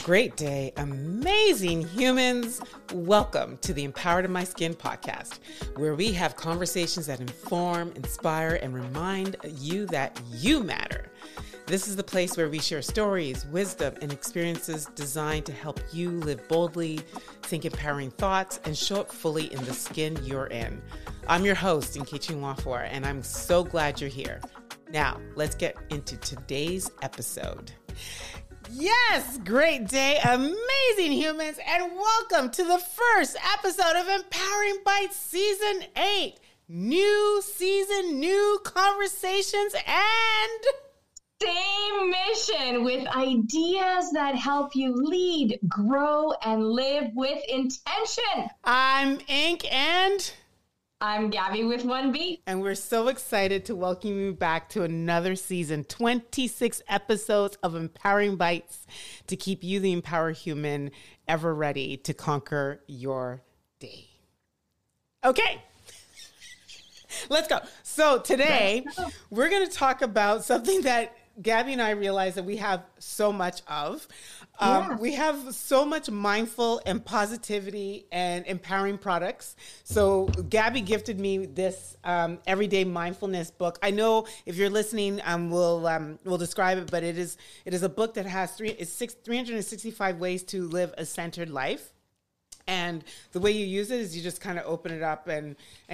Great day, amazing humans. Welcome to the Empowered in My Skin podcast, where we have conversations that inform, inspire, and remind you that you matter. This is the place where we share stories, wisdom, and experiences designed to help you live boldly, think empowering thoughts, and show up fully in the skin you're in. I'm your host, Nkechi Nwafor, and I'm so glad you're here. Now, let's get into today's episode. Yes, great day, amazing humans, and welcome to the first episode of Empowering Bites Season 8. New season, new conversations, and same mission with ideas that help you lead, grow, and live with intention. I'm Ink, and I'm Gabby with 1B. And we're so excited to welcome you back to another season, 26 episodes of Empowering Bites to keep you, the empowered human, ever ready to conquer your day. Okay, let's go. So today, we're going to talk about something that Gabby and I realize that we have so much of. We have so much mindful and positivity and empowering products. So Gabby gifted me this everyday mindfulness book. I know if you're listening, we'll describe it, but it is a book that has 365 ways to live a centered life. And the way you use it is you just kind of open it up and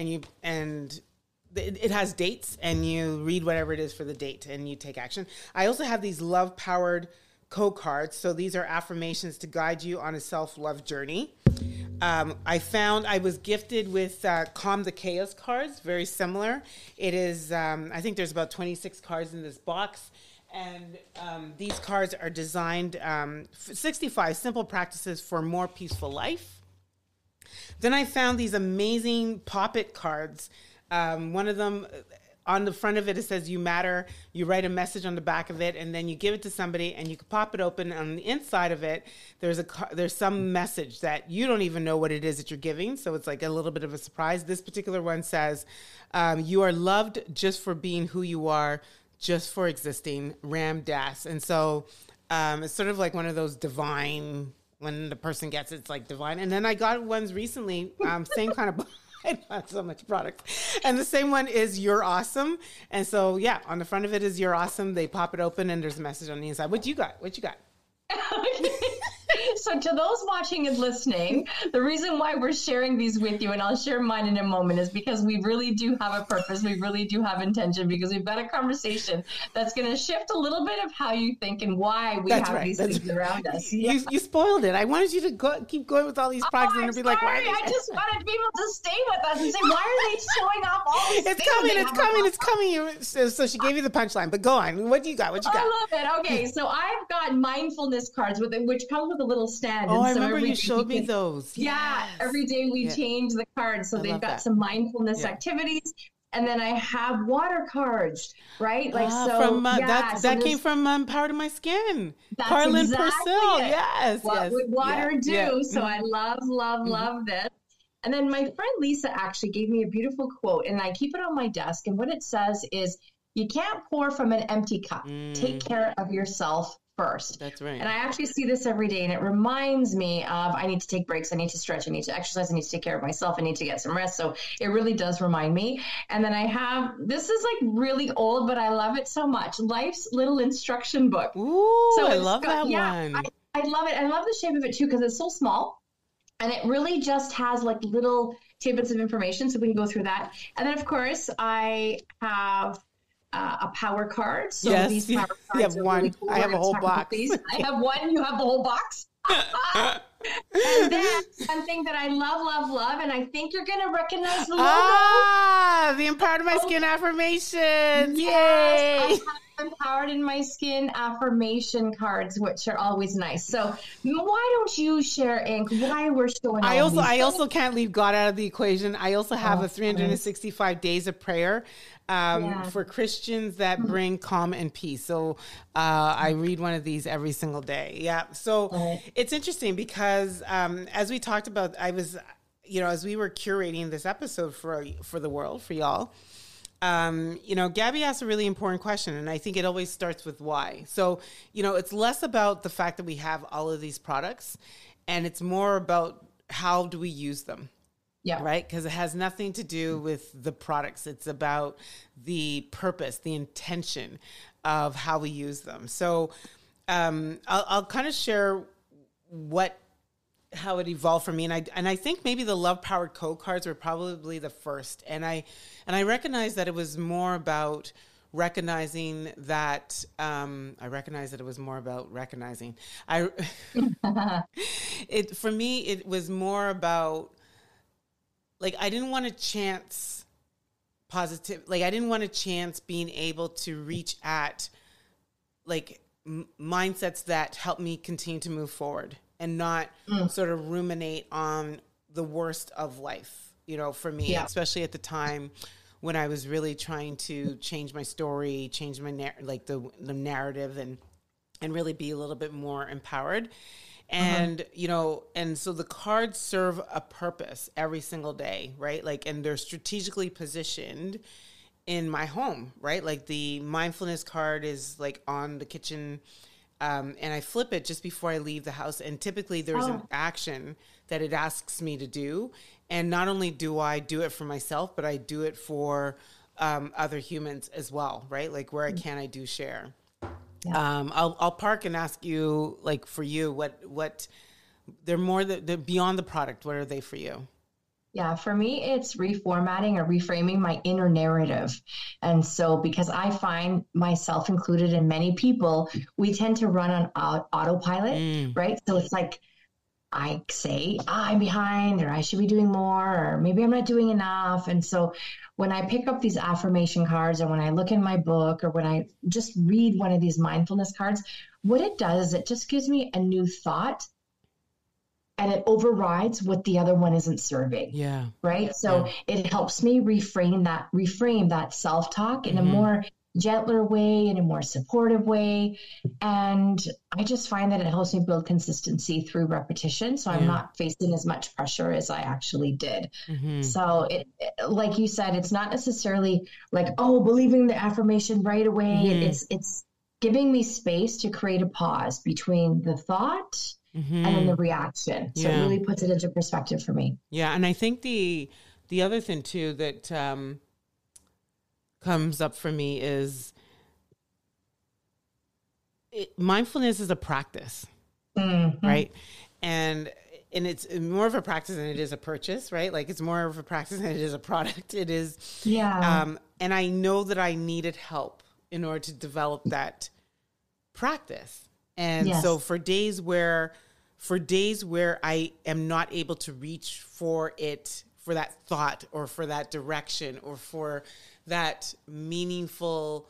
it has dates, and you read whatever it is for the date and you take action. I also have these love-powered code cards. So these are affirmations to guide you on a self-love journey. I was gifted with Calm the Chaos cards, very similar. It is, I think there's about 26 cards in this box. And these cards are designed 65 simple practices for a more peaceful life. Then I found these amazing Pop-It cards. One of them, on the front of it, it says you matter. You write a message on the back of it, and then you give it to somebody, and you can pop it open. On the inside of it, there's some message that you don't even know what it is that you're giving, so it's like a little bit of a surprise. This particular one says, you are loved just for being who you are, just for existing, Ram Dass. And so it's sort of like one of those divine, when the person gets it, it's like divine. And then I got ones recently, same kind of book. I have so much product. And the same one is You're Awesome. And so, yeah, on the front of it is You're Awesome. They pop it open and there's a message on the inside. What you got? So to those watching and listening, the reason why we're sharing these with you, and I'll share mine in a moment, is because we really do have a purpose. We really do have intention, because we've got a conversation that's going to shift a little bit of how you think and why we have these things around us. Yeah. You spoiled it. I wanted you to keep going with all these products and be like, why? I just wanted people to stay with us and say, why are they showing off all these things? It's coming. So she gave you the punchline, but go on. What do you got? I love it. Okay, so I've got mindfulness cards which come with a little stand. Oh, I remember you showed me those. Yeah, yes. Every day we change the cards. So they've got some mindfulness activities. And then I have water cards, right? That came from Empowered in My Skin. That's Carlin exactly Purcell. It. Yes. What would water do? Yeah. So I love this. And then my friend Lisa actually gave me a beautiful quote, and I keep it on my desk. And what it says is, you can't pour from an empty cup. Take care of yourself first. That's right. And I actually see this every day, and it reminds me of, I need to take breaks, I need to stretch, I need to exercise, I need to take care of myself, I need to get some rest. So it really does remind me. And then I have, this is like really old, but I love it so much, Life's Little Instruction Book. Ooh, so I love that one. I love it. I love the shape of it too, because it's so small. And it really just has like little tidbits of information, so we can go through that. And then, of course, I have a power card. So these power cards you have one. Really cool. I have a whole box. I have one. You have the whole box. And then one thing that I love, and I think you're going to recognize the logo. The Empowered in My Skin affirmations. Yes, yay! Empowered in My Skin affirmation cards, which are always nice. So why don't you share, Ink, why we're showing I also can't leave God out of the equation. I also have a 365 days of prayer for Christians that bring calm and peace. So I read one of these every single day. Yeah. So it's interesting because as we talked about, as we were curating this episode for the world, for y'all, Gabby asked a really important question, and I think it always starts with why. So, it's less about the fact that we have all of these products, and it's more about how do we use them. Yeah. Right. Because it has nothing to do with the products. It's about the purpose, the intention of how we use them. So I'll kind of share how it evolved for me. And I think maybe the Love Powered Code cards were probably the first. And I recognized that it was more about recognizing that it was more about recognizing. For me, it was more about, like, I didn't want to chance positive. Like, I didn't want to chance being able to reach at, like, mindsets that help me continue to move forward and not sort of ruminate on the worst of life, for me, especially at the time when I was really trying to change my story, change my the narrative and really be a little bit more empowered. And, and so the cards serve a purpose every single day, right? Like, and they're strategically positioned in my home, right? Like the mindfulness card is like on the kitchen, and I flip it just before I leave the house. And typically there's an action that it asks me to do. And not only do I do it for myself, but I do it for other humans as well, right? Like where I can, I do share. Yeah. I'll park and ask you, like, for you, what they're more they're beyond the product. What are they for you? Yeah, for me, it's reformatting or reframing my inner narrative. And so because I find myself included in many people, we tend to run on autopilot, right? So it's like, I say, I'm behind, or I should be doing more, or maybe I'm not doing enough. And so when I pick up these affirmation cards, or when I look in my book, or when I just read one of these mindfulness cards, what it does is it just gives me a new thought, and it overrides what the other one isn't serving. Yeah. Right. So it helps me reframe that self-talk in a more gentler way, in a more supportive way. And I just find that it helps me build consistency through repetition. So I'm not facing as much pressure as I actually did. So it, like you said, it's not necessarily like, believing the affirmation right away. It's giving me space to create a pause between the thought and then the reaction. So it really puts it into perspective for me. Yeah. And I think the other thing too, that, comes up for me is mindfulness is a practice, right? And it's more of a practice than it is a purchase, right? Like it's more of a practice than it is a product. It is, and I know that I needed help in order to develop that practice. And so for days where I am not able to reach for that thought or for that direction or for that meaningful,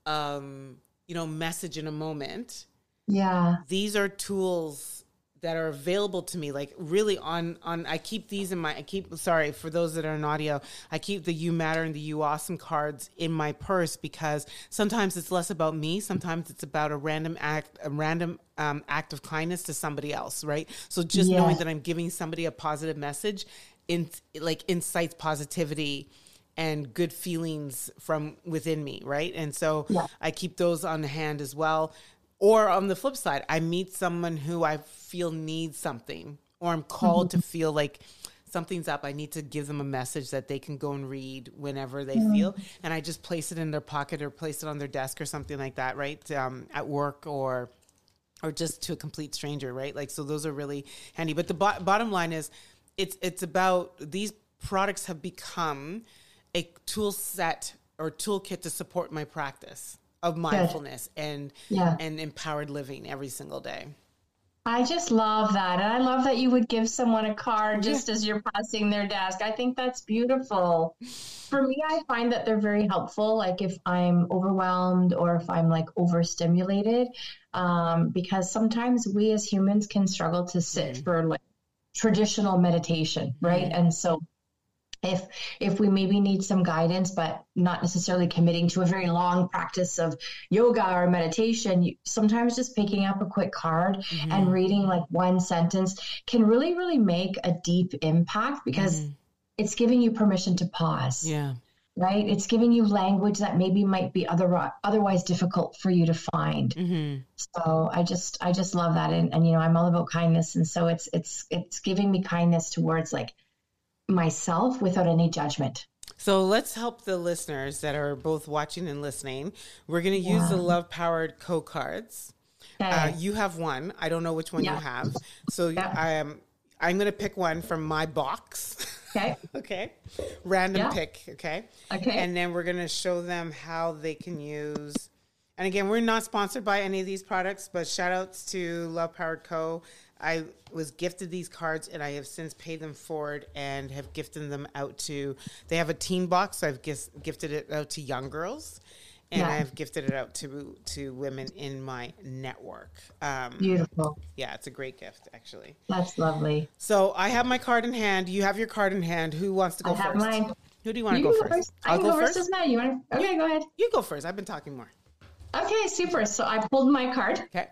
message in a moment. Yeah. These are tools that are available to me, like really I keep these sorry, for those that are in audio, I keep the You Matter and the You Awesome cards in my purse because sometimes it's less about me. Sometimes it's about a random act of kindness to somebody else. Right. So just knowing that I'm giving somebody a positive message incites positivity and good feelings from within me, right? And so I keep those on hand as well. Or on the flip side, I meet someone who I feel needs something, or I'm called to feel like something's up. I need to give them a message that they can go and read whenever they feel. And I just place it in their pocket or place it on their desk or something like that, right? At work or just to a complete stranger, right? Like, so those are really handy. But the bottom line is it's about these products have become a tool set or toolkit to support my practice of mindfulness and empowered living every single day. I just love that. And I love that you would give someone a card just as you're passing their desk. I think that's beautiful. For me, I find that they're very helpful. Like if I'm overwhelmed or if I'm like overstimulated, because sometimes we as humans can struggle to sit for like traditional meditation, right? And so if we maybe need some guidance, but not necessarily committing to a very long practice of yoga or meditation, sometimes just picking up a quick card and reading like one sentence can really, really make a deep impact because it's giving you permission to pause. Yeah. right? It's giving you language that maybe might be otherwise difficult for you to find. Mm-hmm. So I just love that. And, you know, I'm all about kindness. And so it's giving me kindness towards like myself without any judgment. So let's help the listeners that are both watching and listening. We're going to use the Love Powered Co-cards. Okay. You have one. I don't know which one you have. So I'm going to pick one from my box. Okay. Okay. Random pick. Okay. Okay. And then we're going to show them how they can use. And again, we're not sponsored by any of these products, but shout outs to Love Powered Co. I was gifted these cards and I have since paid them forward and have gifted them out to, they have a teen box. So I've gifted it out to young girls and I've gifted it out to women in my network. Beautiful. Yeah, it's a great gift actually. That's lovely. So I have my card in hand. You have your card in hand. Who wants to go first? I have mine. Who do you want to go first? I can go first. Doesn't matter. You want to? Okay, go ahead. You go first. I've been talking more. Okay, super. So I pulled my card. Okay.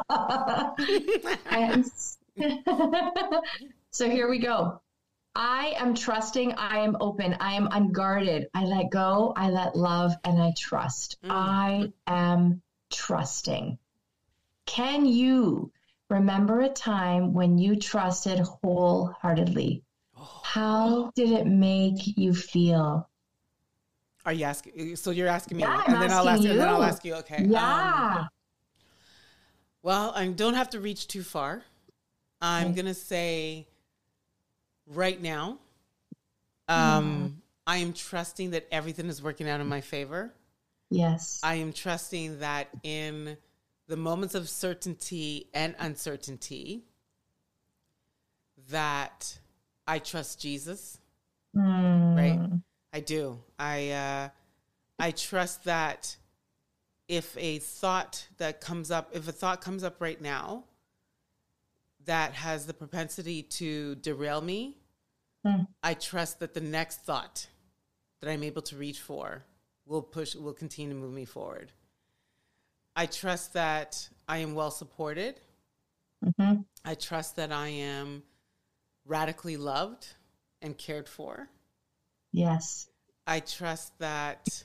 So here we go. I am trusting. I am open. I am unguarded. I let go. I let love, and I trust. I am trusting. Can you remember a time when you trusted wholeheartedly? How did it make you feel? Are you asking? So you're asking me, Yeah, and then I'll ask you. And then I'll ask you. Okay. Yeah. Well, I don't have to reach too far. I'm gonna say, right now, I am trusting that everything is working out in my favor. Yes. I am trusting that in the moments of certainty and uncertainty, that I trust Jesus. Right. I do. I trust that if a thought comes up right now that has the propensity to derail me, I trust that the next thought that I'm able to reach for will continue to move me forward. I trust that I am well supported. I trust that I am radically loved and cared for. Yes. I trust that,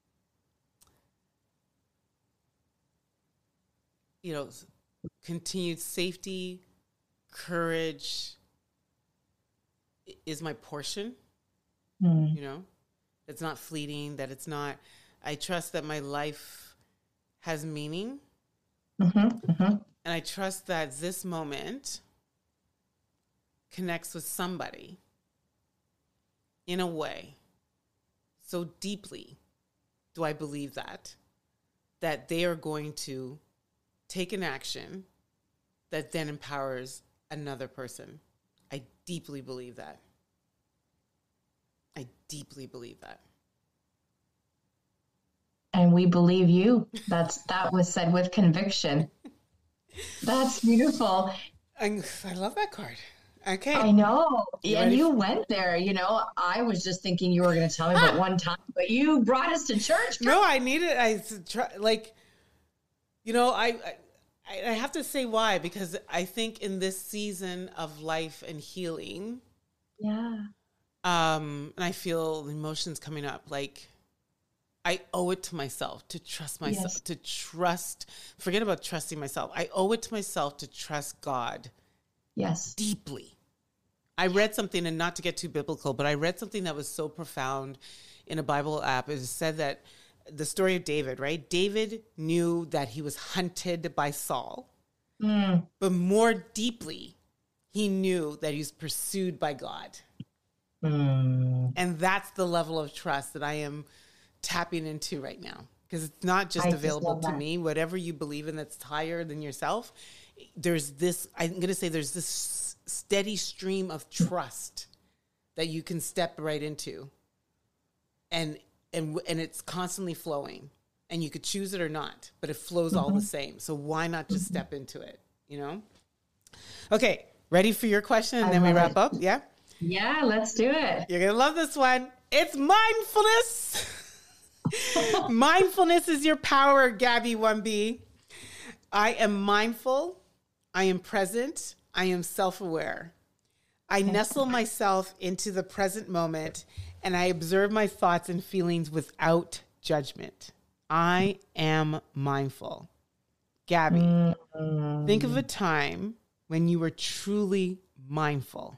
continued safety, courage is my portion. It's not fleeting, I trust that my life has meaning. And I trust that this moment connects with somebody in a way so deeply. Do I believe that they are going to take an action that then empowers another person? I deeply believe that. And we believe you. That was said with conviction. That's beautiful. I love that card. Okay. I know. And you went there, I was just thinking you were going to tell me about one time, but you brought us to church. No, I needed, I have to say why, because I think in this season of life and healing, and I feel emotions coming up, I owe it to myself to trust myself, forget about trusting myself. I owe it to myself to trust God. Yes. Deeply. I read something, and not to get too biblical, but I read something that was so profound in a Bible app. It said that the story of David, right? David knew that he was hunted by Saul, but more deeply, he knew that he was pursued by God. And that's the level of trust that I am tapping into right now, because it's not just available to me. Whatever you believe in that's higher than yourself, there's this steady stream of trust that you can step right into, and it's constantly flowing, and you could choose it or not, but it flows all the same. So why not just step into it? Okay, ready for your question, and then we wrap up? Yeah, let's do it. You're gonna love this one. It's mindfulness. Mindfulness is your power, Gabby 1B. I am mindful. I am present. I am self-aware. I nestle myself into the present moment and I observe my thoughts and feelings without judgment. I am mindful. Gabby, think of a time when you were truly mindful.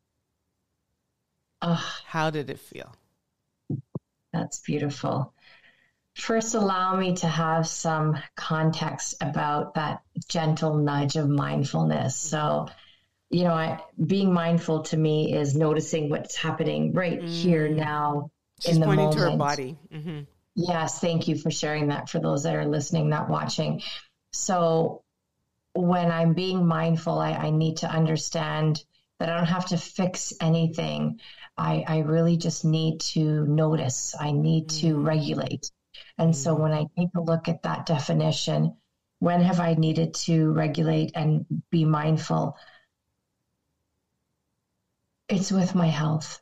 How did it feel? That's beautiful. First, allow me to have some context about that gentle nudge of mindfulness. So, being mindful to me is noticing what's happening right here now. She's in the pointing moment. to her body. Mm-hmm. Yes, thank you for sharing that for those that are listening, not watching. So when I'm being mindful, I need to understand that I don't have to fix anything. I really just need to notice. I need to regulate. And so when I take a look at that definition, when have I needed to regulate and be mindful? It's with my health.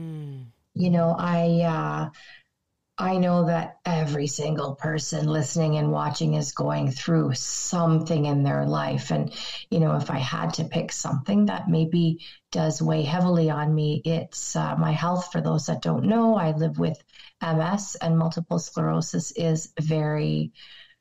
I know that every single person listening and watching is going through something in their life. And, if I had to pick something that maybe does weigh heavily on me, it's my health. For those that don't know, I live with MS, and multiple sclerosis is very,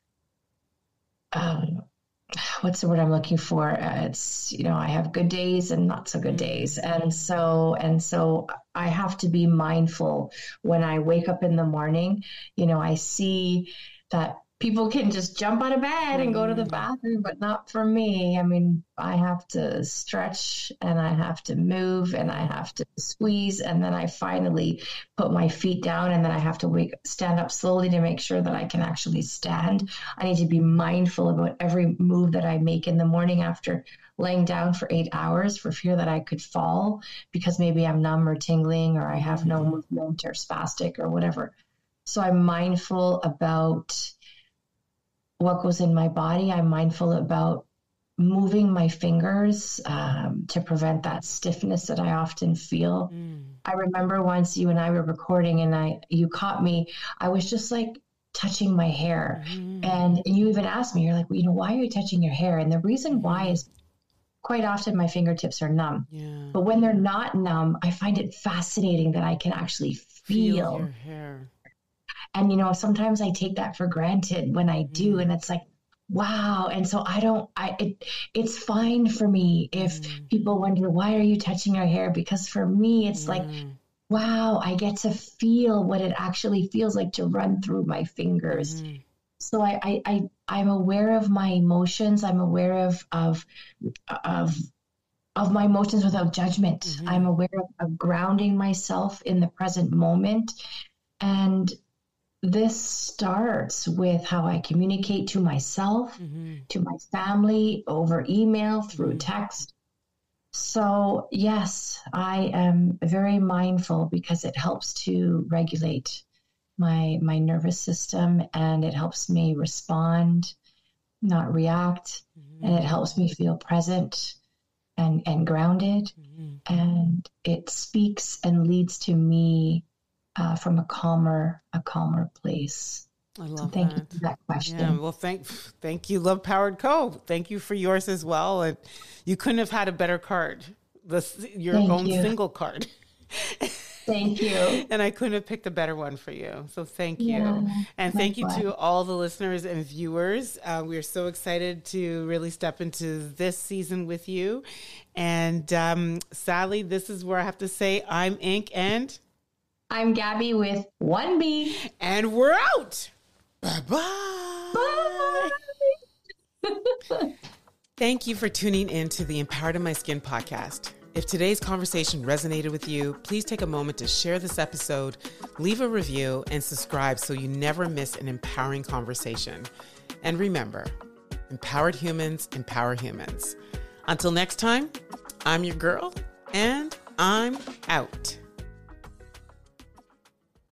what's the word I'm looking for? It's, I have good days and not so good days. And so I have to be mindful when I wake up in the morning. I see that people can just jump out of bed and go to the bathroom, but not for me. I mean, I have to stretch and I have to move and I have to squeeze. And then I finally put my feet down and then I have to stand up slowly to make sure that I can actually stand. I need to be mindful about every move that I make in the morning after laying down for 8 hours for fear that I could fall because maybe I'm numb or tingling or I have no movement or spastic or whatever. So I'm mindful about what goes in my body. I'm mindful about moving my fingers to prevent that stiffness that I often feel. I remember once you and I were recording and you caught me. I was just like touching my hair. And you even asked me, you're like, why are you touching your hair? And the reason why is quite often my fingertips are numb. But when they're not numb, I find it fascinating that I can actually feel your hair. And, sometimes I take that for granted when I do. And it's like, wow. And so it's fine for me if people wonder, why are you touching your hair? Because for me, it's like, wow, I get to feel what it actually feels like to run through my fingers. So I'm aware of my emotions. I'm aware of my emotions without judgment. I'm aware of grounding myself in the present moment. And this starts with how I communicate to myself, to my family, over email, through text. So yes, I am very mindful because it helps to regulate my nervous system and it helps me respond, not react. And it helps me feel present and grounded. And it speaks and leads to me from a calmer place. I love Thank you for that question. Yeah, well, thank you, Love Powered Co. Thank you for yours as well. And you couldn't have had a better card, your own single card. Thank you. And I couldn't have picked a better one for you. So thank you. And thank you to all the listeners and viewers. We're so excited to really step into this season with you. And sadly, this is where I have to say I'm Ink and I'm Gabby with 1B. And we're out. Bye-bye. Bye. Thank you for tuning in to the Empowered in My Skin podcast. If today's conversation resonated with you, please take a moment to share this episode, leave a review, and subscribe so you never miss an empowering conversation. And remember, empowered humans empower humans. Until next time, I'm your girl, and I'm out.